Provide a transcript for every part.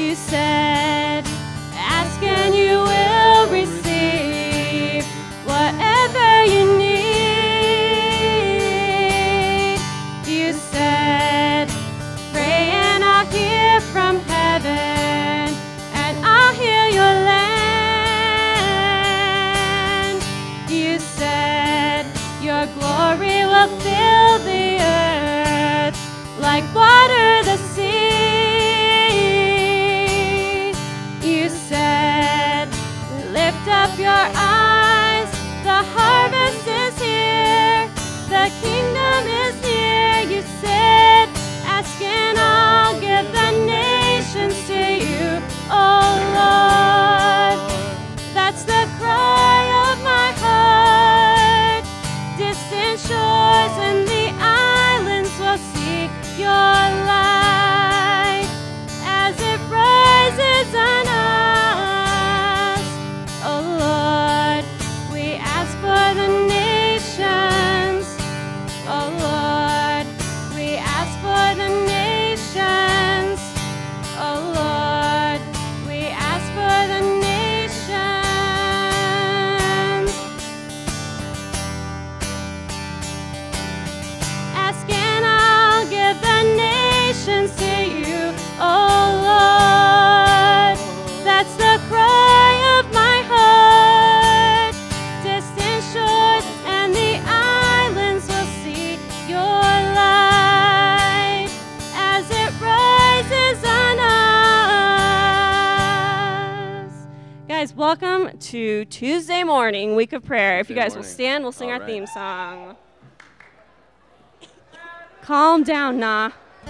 You said, ask and you will receive whatever you need. You said, pray and I'll hear from heaven, and I'll heal your land. You said, your glory will fill the earth like water the sea. You said, lift up your eyes, the harvest is here, the kingdom is near. You said, ask and I'll give the nations to you, oh Lord. That's the cry of my heart. Distant shores and the islands will see your light as it rises on us. Oh Lord, we ask for the nations. Oh Lord, we ask for the nations. Oh Lord, we ask for the nations. Ask and I'll give the nations to you, oh Lord. That's the cry of my heart. Distant shores and the islands will see your light as it rises on us. Guys, welcome to Tuesday morning, week of prayer. If you guys will stand, we'll sing our theme song. Calm down, nah.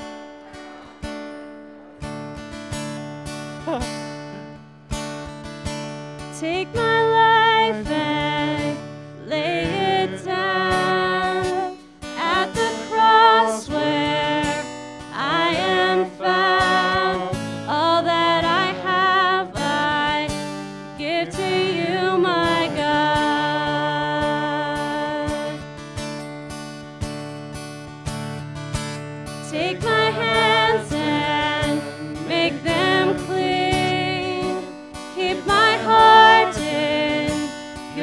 Take my life and lay it down at the cross where I am found. All that I have, I give to you, my God. Take my hands and make them clean. Keep my heart in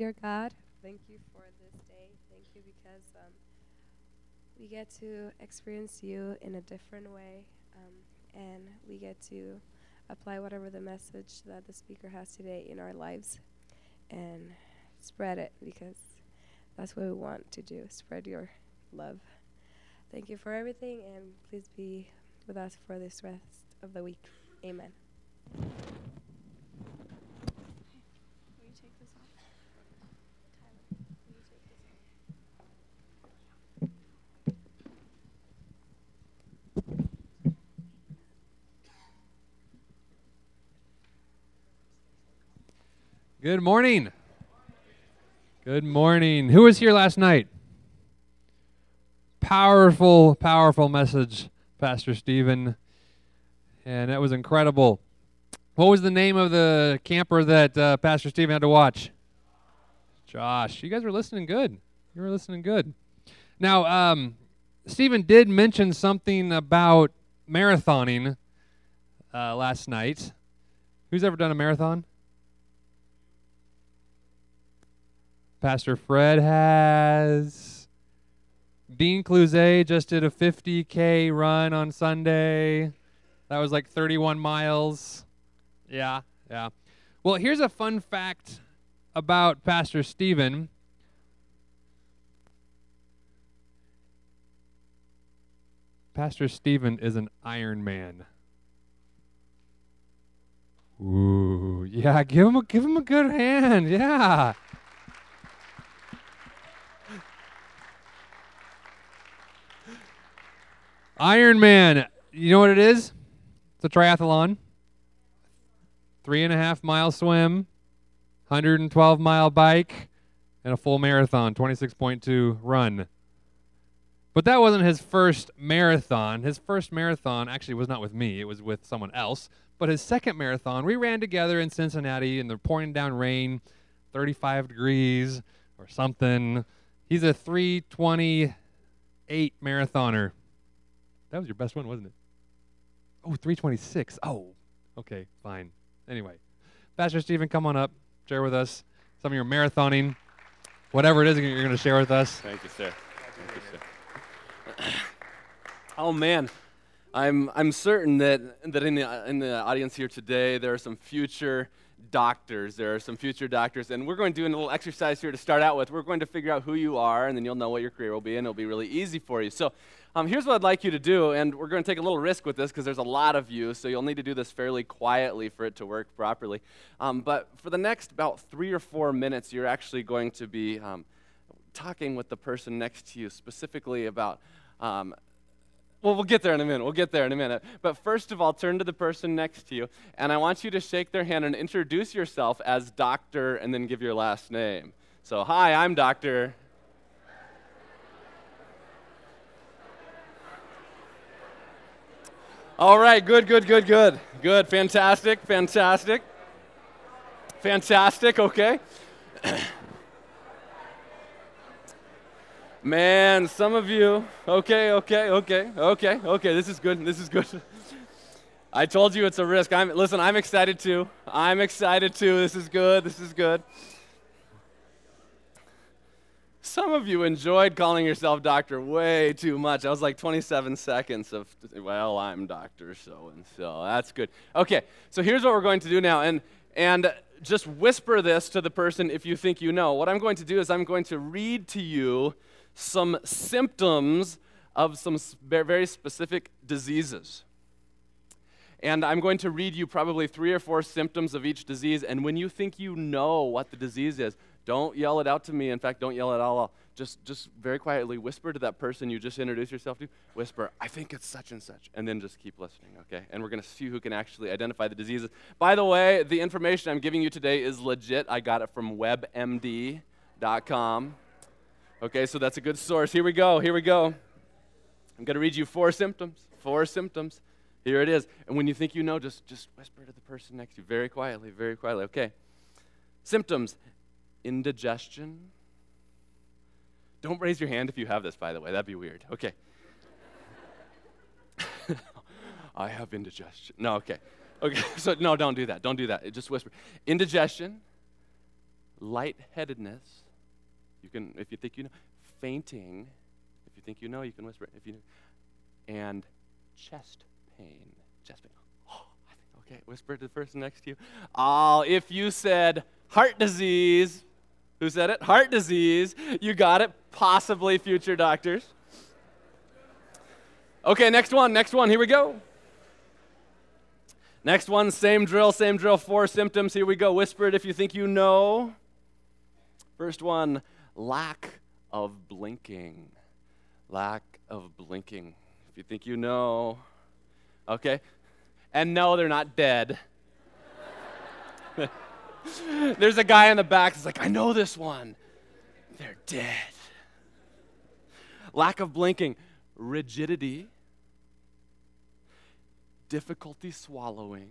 dear God, thank you for this day. Thank you because we get to experience you in a different way, and we get to apply whatever the message that the speaker has today in our lives and spread it, because that's what we want to do, spread your love. Thank you for everything, and please be with us for this rest of the week. Amen. Will you take this off? Tyler, will you take this off? Good morning. Good morning. Who was here last night? Powerful, powerful message, Pastor Stephen. And that was incredible. What was the name of the camper that Pastor Stephen had to watch? Josh. You guys were listening good. You were listening good. Now, Stephen did mention something about marathoning last night. Who's ever done a marathon? Pastor Fred has. Dean Cluzet just did a 50K run on Sunday. That was like 31 miles. Yeah. Well, here's a fun fact about Pastor Stephen. Pastor Stephen is an Iron Man. Ooh, yeah, give him a good hand. Yeah. Ironman, you know what it is? It's a triathlon. 3.5 mile swim, 112 mile bike, and a full marathon, 26.2 run. But that wasn't his first marathon. His first marathon actually was not with me. It was with someone else. But his second marathon, we ran together in Cincinnati in the pouring down rain, 35 degrees or something. He's a 3:28 marathoner. That was your best one, wasn't it? Oh, 3:26. Oh, okay, fine. Anyway, Pastor Stephen, come on up. Share with us some of your marathoning, whatever it is you're going to share with us. Thank you, sir. Oh man, I'm certain that in the audience here today there are some future doctors. There are some future doctors, and we're going to do a little exercise here to start out with. We're going to figure out who you are, and then you'll know what your career will be, and it'll be really easy for you. So here's what I'd like you to do, and we're going to take a little risk with this because there's a lot of you, so you'll need to do this fairly quietly for it to work properly. But for the next about 3 or 4 minutes, you're actually going to be talking with the person next to you specifically about well, we'll get there in a minute. But first of all, turn to the person next to you, and I want you to shake their hand and introduce yourself as Doctor, and then give your last name. So, hi, I'm Doctor. All right, good. Fantastic, okay. Man, some of you, okay, this is good. I told you it's a risk. I'm excited too. This is good. Some of you enjoyed calling yourself doctor way too much. I was like 27 seconds of, well, I'm Dr. So-and-so. That's good. Okay, so here's what we're going to do now, and just whisper this to the person if you think you know. What I'm going to do is I'm going to read to you some symptoms of some very specific diseases. And I'm going to read you probably 3 or 4 symptoms of each disease, and when you think you know what the disease is, don't yell it out to me. In fact, don't yell it out. Just very quietly whisper to that person you just introduced yourself to. Whisper, I think it's such and such, and then just keep listening, okay? And we're going to see who can actually identify the diseases. By the way, the information I'm giving you today is legit. I got it from webmd.com. Okay, so that's a good source. Here we go. I'm going to read you 4 symptoms. Here it is. And when you think you know, just whisper to the person next to you very quietly. Okay. Symptoms: indigestion. Don't raise your hand if you have this, by the way. That'd be weird. Okay. I have indigestion. No, okay. Okay, so no, don't do that. Just whisper. Indigestion, lightheadedness. You can, if you think you know. Fainting. If you think you know, you can whisper. If you know. And chest pain. Chest pain. Oh, okay, whisper to the person next to you. Oh, if you said heart disease. Who said it? Heart disease. You got it. Possibly future doctors. Okay, next one. Here we go. Next one, same drill. 4 symptoms. Here we go. Whisper it if you think you know. First one, lack of blinking. Lack of blinking. If you think you know. Okay. And no, they're not dead. There's a guy in the back that's like, I know this one. They're dead. Lack of blinking. Rigidity. Difficulty swallowing.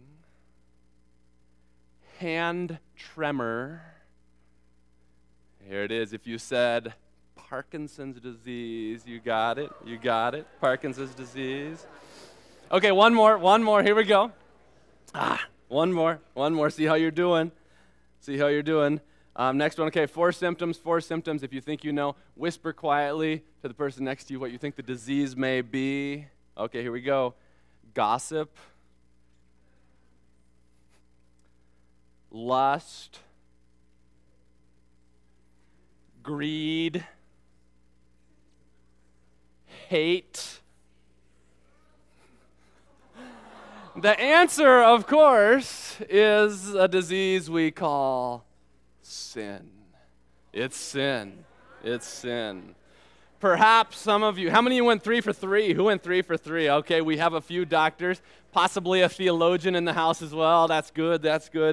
Hand tremor. Here it is. If you said Parkinson's disease, you got it. Parkinson's disease. Okay, one more. Here we go. One more. See how you're doing. Next one. Okay, 4 symptoms. If you think you know, whisper quietly to the person next to you what you think the disease may be. Okay, here we go. Gossip. Lust. Greed. Hate. The answer, of course, is a disease we call sin. It's sin. Perhaps some of you, how many of you went 3 for 3? Who went 3 for 3? Okay, we have a few doctors, possibly a theologian in the house as well. That's good.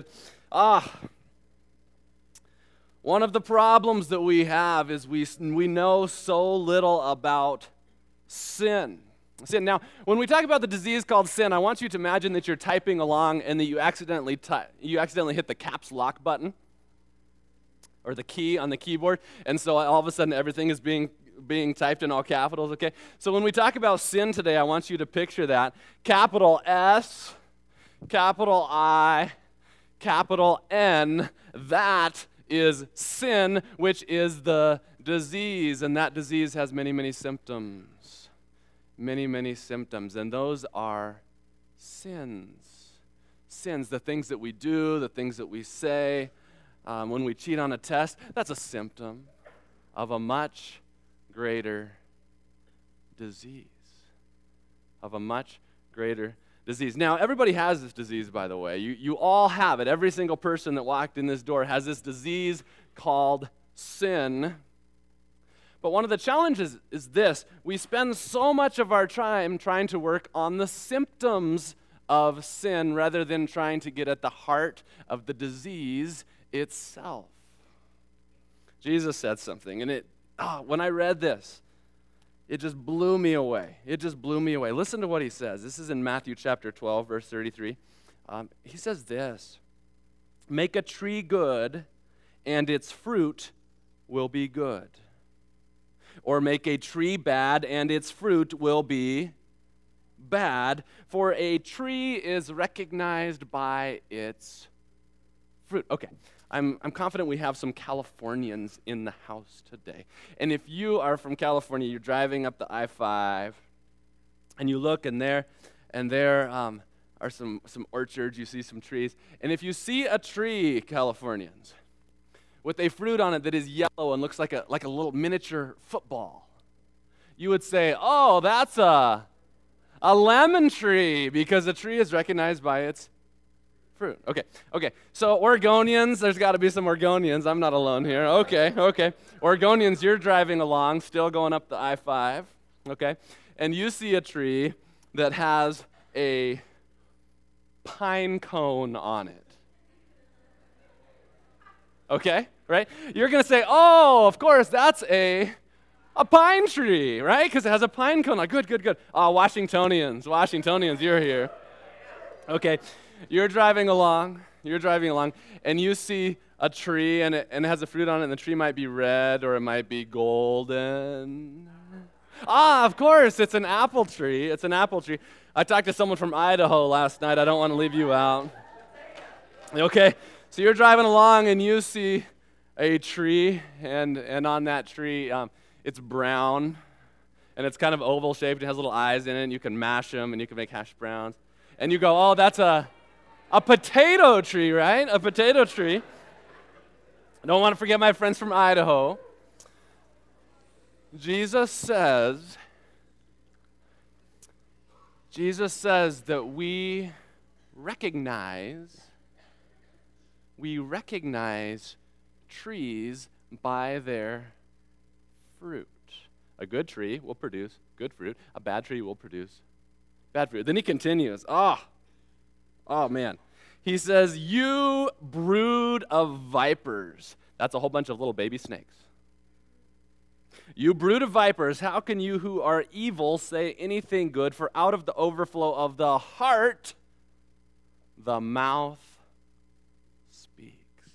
One of the problems that we have is we know so little about sin. Now, when we talk about the disease called sin, I want you to imagine that you're typing along and that you accidentally hit the caps lock button or the key on the keyboard, and so all of a sudden everything is being typed in all capitals, okay? So when we talk about sin today, I want you to picture that. Capital S, capital I, capital N, that is sin, which is the disease, and that disease has many, many symptoms. Many symptoms, and those are sins. Sins, the things that we do, the things that we say. When we cheat on a test, that's a symptom of a much greater disease. Now, everybody has this disease, by the way. You all have it. Every single person that walked in this door has this disease called sin. But one of the challenges is this. We spend so much of our time trying to work on the symptoms of sin rather than trying to get at the heart of the disease itself. Jesus said something, and when I read this, it just blew me away. Listen to what he says. This is in Matthew chapter 12, verse 33. He says this, "Make a tree good, and its fruit will be good. Or make a tree bad, and its fruit will be bad. For a tree is recognized by its fruit." Okay, I'm confident we have some Californians in the house today. And if you are from California, you're driving up the I-5, and you look, and there are some orchards, you see some trees. And if you see a tree, Californians, with a fruit on it that is yellow and looks like a little miniature football, you would say, oh, that's a lemon tree, because a tree is recognized by its fruit. Okay. So Oregonians, there's got to be some Oregonians. I'm not alone here. Okay. Oregonians, you're driving along, still going up the I-5, okay? And you see a tree that has a pine cone on it. Okay, right? You're going to say, oh, of course, that's a pine tree, right? Because it has a pine cone. Like, good. Oh, Washingtonians, you're here. Okay, you're driving along, and you see a tree, and it has a fruit on it, and the tree might be red, or it might be golden. Of course, it's an apple tree. I talked to someone from Idaho last night. I don't want to leave you out. Okay. So you're driving along and you see a tree, and on that tree, it's brown, and it's kind of oval shaped. It has little eyes in it, and you can mash them, and you can make hash browns. And you go, oh, that's a potato tree, right? A potato tree. I don't want to forget my friends from Idaho. Jesus says that we recognize trees by their fruit. A good tree will produce good fruit. A bad tree will produce bad fruit. Then he continues. Oh man. He says, you brood of vipers. That's a whole bunch of little baby snakes. You brood of vipers, how can you who are evil say anything good? For out of the overflow of the heart, the mouth speaks.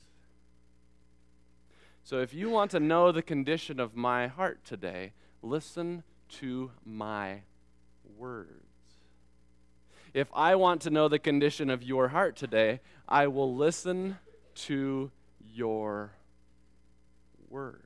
So if you want to know the condition of my heart today, listen to my words. If I want to know the condition of your heart today, I will listen to your words.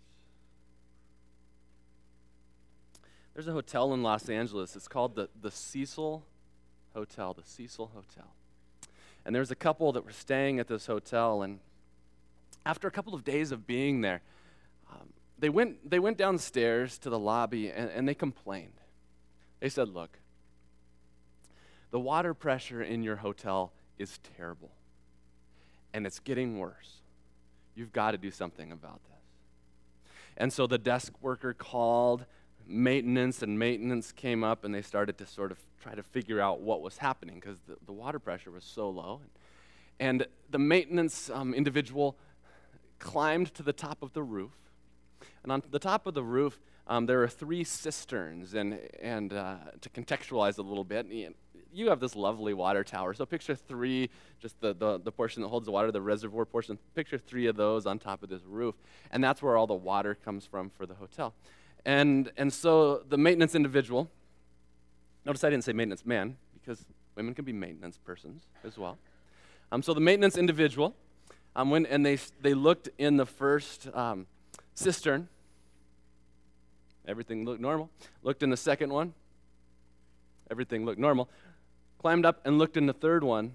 There's a hotel in Los Angeles. It's called the Cecil Hotel, the Cecil Hotel. And there's a couple that were staying at this hotel, and after a couple of days of being there, they went downstairs to the lobby, and they complained. They said, look, the water pressure in your hotel is terrible, and it's getting worse. You've got to do something about this. And so the desk worker called maintenance, and maintenance came up, and they started to sort of try to figure out what was happening because the water pressure was so low. And the maintenance individual climbed to the top of the roof. And on the top of the roof, there are 3 cisterns. And to contextualize a little bit, you have this lovely water tower. So picture 3, just the portion that holds the water, the reservoir portion. Picture 3 of those on top of this roof. And that's where all the water comes from for the hotel. And so the maintenance individual, notice I didn't say maintenance man, because women can be maintenance persons as well. So the maintenance individual went and they looked in the first cistern. Everything looked normal. Looked in the second one. Everything looked normal. Climbed up and looked in the third one.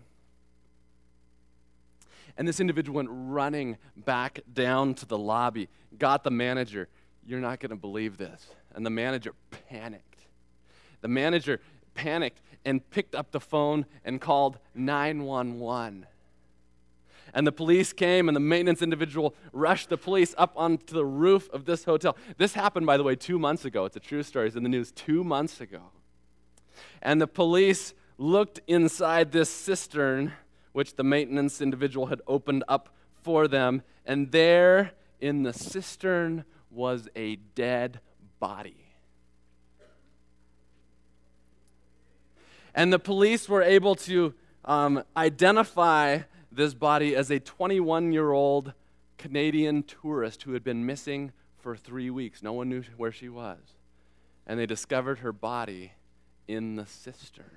And this individual went running back down to the lobby, got the manager. You're not going to believe this. And the manager panicked. The manager panicked and picked up the phone and called 911. And the police came, and the maintenance individual rushed the police up onto the roof of this hotel. This happened, by the way, 2 months ago. It's a true story. It's in the news 2 months ago. And the police looked inside this cistern, which the maintenance individual had opened up for them, and there in the cistern was a dead body. And the police were able to identify this body as a 21-year-old Canadian tourist who had been missing for 3 weeks. No one knew where she was. And they discovered her body in the cistern.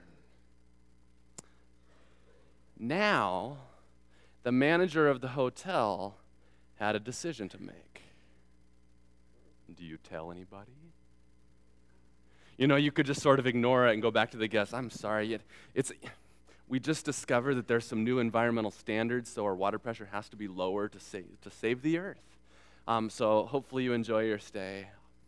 Now, the manager of the hotel had a decision to make. Do you tell anybody? You could just sort of ignore it and go back to the guests. I'm sorry, we just discovered that there's some new environmental standards, so our water pressure has to be lower to save the earth. So hopefully you enjoy your stay.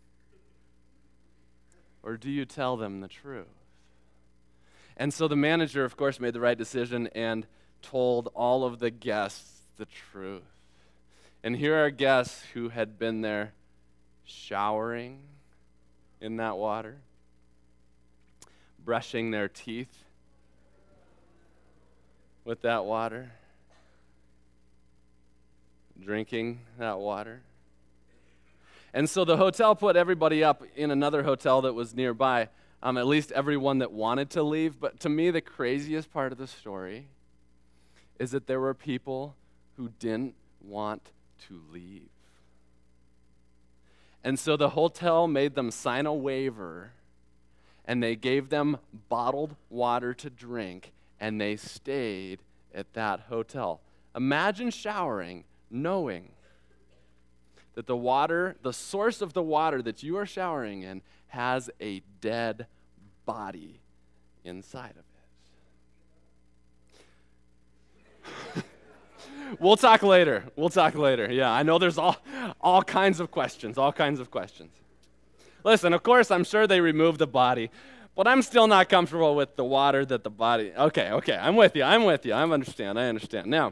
Or do you tell them the truth? And so the manager, of course, made the right decision and told all of the guests the truth. And here are guests who had been there showering in that water, brushing their teeth with that water, drinking that water. And so the hotel put everybody up in another hotel that was nearby, at least everyone that wanted to leave. But to me, the craziest part of the story is that there were people who didn't want to leave. And so the hotel made them sign a waiver, and they gave them bottled water to drink, and they stayed at that hotel. Imagine showering knowing that the water, the source of the water that you are showering in, has a dead body inside of it. We'll talk later. Yeah, I know there's all kinds of questions, Listen, of course, I'm sure they removed the body, but I'm still not comfortable with the water that the body. Okay, I'm with you. I understand. Now,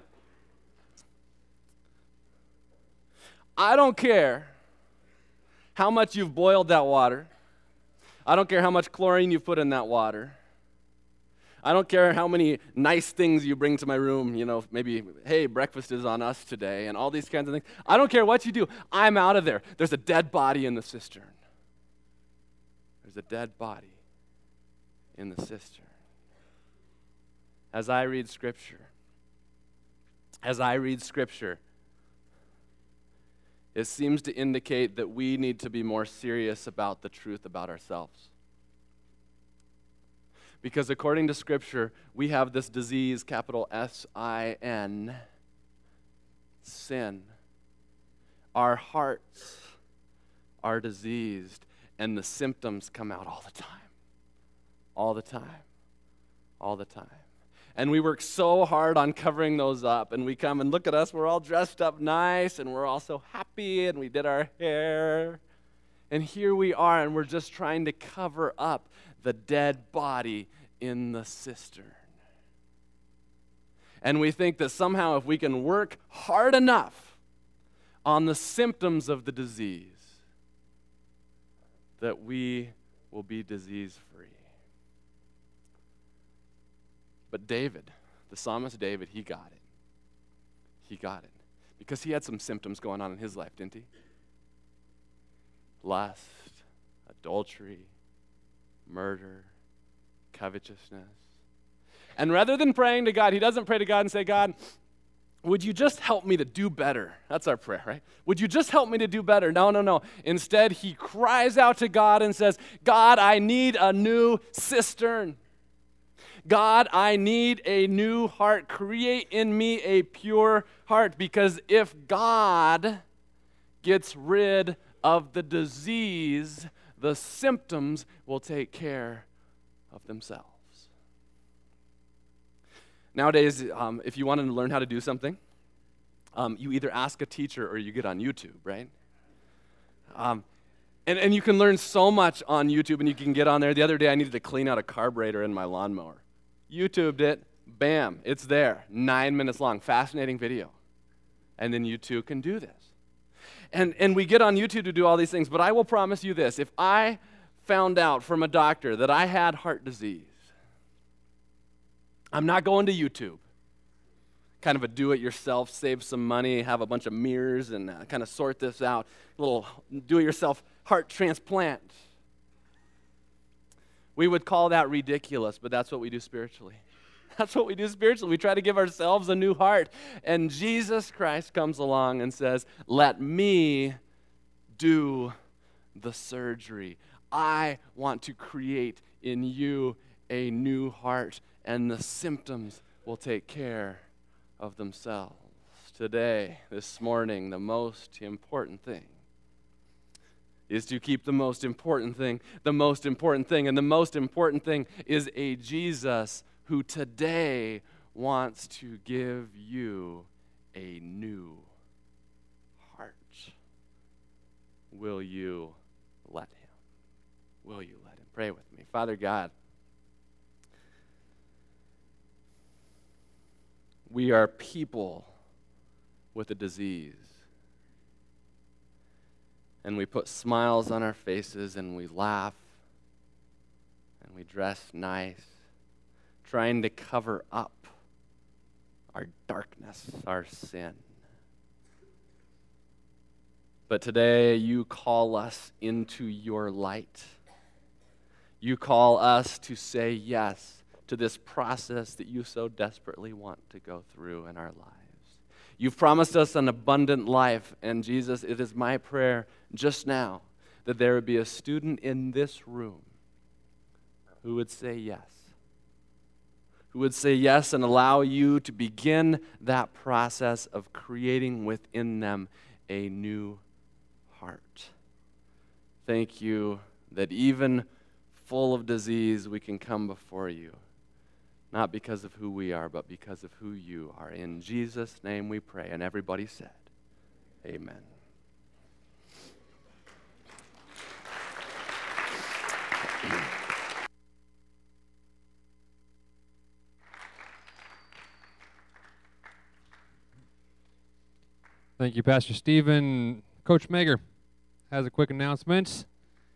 I don't care how much you've boiled that water. I don't care how much chlorine you've put in that water. I don't care how many nice things you bring to my room, maybe, hey, breakfast is on us today, and all these kinds of things. I don't care what you do. I'm out of there. There's a dead body in the cistern. There's a dead body in the cistern. As I read Scripture, it seems to indicate that we need to be more serious about the truth about ourselves. Because according to Scripture, we have this disease, capital S-I-N, sin. Our hearts are diseased, and the symptoms come out all the time. And we work so hard on covering those up, and we come and look at us, we're all dressed up nice, and we're all so happy, and we did our hair. And here we are, and we're just trying to cover up the dead body in the cistern. And we think that somehow if we can work hard enough on the symptoms of the disease, that we will be disease-free. But David, the psalmist David, he got it. Because he had some symptoms going on in his life, didn't he? Lust, adultery, murder, covetousness. And rather than praying to God, he doesn't pray to God and say, God, would you just help me to do better? That's our prayer, right? Would you just help me to do better? No. Instead, he cries out to God and says, God, I need a new cistern. God, I need a new heart. Create in me a pure heart. Because if God gets rid of the disease, the symptoms will take care of themselves. Nowadays, if you want to learn how to do something, you either ask a teacher or you get on YouTube, right? And you can learn so much on YouTube, and you can get on there. The other day, I needed to clean out a carburetor in my lawnmower. YouTubed it, bam, it's there, 9 minutes long, fascinating video. And then you too can do this. And we get on YouTube to do all these things, but I will promise you this, if I found out from a doctor that I had heart disease, I'm not going to YouTube. Kind of a do-it-yourself, save some money, have a bunch of mirrors and kind of sort this out. A little do-it-yourself heart transplant. We would call that ridiculous, but that's what we do spiritually. We try to give ourselves a new heart. And Jesus Christ comes along and says, let me do the surgery. I want to create in you a new heart, and the symptoms will take care of themselves. Today, this morning, the most important thing is to keep the most important thing, and the most important thing is a Jesus who today wants to give you a new heart. Will you let him? Pray with me. Father God, we are people with a disease. And we put smiles on our faces, and we laugh, and we dress nice, trying to cover up our darkness, our sin. But today, you call us into your light. You call us to say yes to this process that you so desperately want to go through in our lives. You've promised us an abundant life, and Jesus, it is my prayer just now that there would be a student in this room who would say yes. Who would say yes and allow you to begin that process of creating within them a new heart. Thank you that even full of disease, we can come before you, not because of who we are, but because of who you are. In Jesus' name we pray. And everybody said, amen. Thank you, Pastor Stephen. Coach Mager has a quick announcement.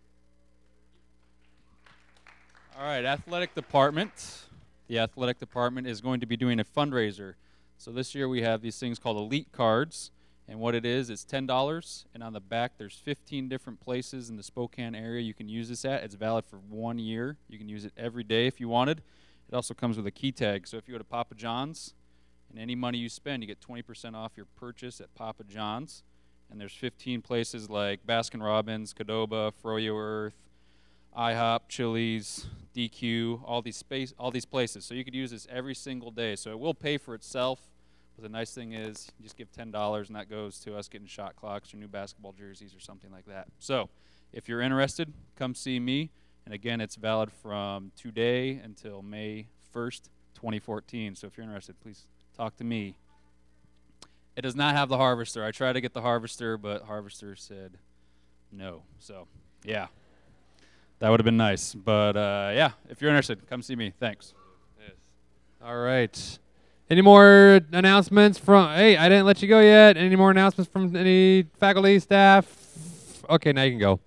All right, athletic department. The athletic department is going to be doing a fundraiser. So this year we have these things called Elite Cards. And what it is, it's $10. And on the back, there's 15 different places in the Spokane area you can use this at. It's valid for 1 year. You can use it every day if you wanted. It also comes with a key tag. So if you go to Papa John's, and any money you spend, you get 20% off your purchase at Papa John's. And there's 15 places like Baskin-Robbins, Qdoba, Froyo Earth, IHOP, Chili's, DQ, all these places. So you could use this every single day. So it will pay for itself. But the nice thing is you just give $10 and that goes to us getting shot clocks or new basketball jerseys or something like that. So if you're interested, come see me. And again, it's valid from today until May 1st, 2014. So if you're interested, please talk to me. It does not have the harvester. I tried to get the harvester, but harvester said no. So, yeah, that would have been nice. But, yeah, if you're interested, come see me. Thanks. Yes. All right. Any more announcements from, hey, I didn't let you go yet. Any more announcements from any faculty, staff? Okay, now you can go.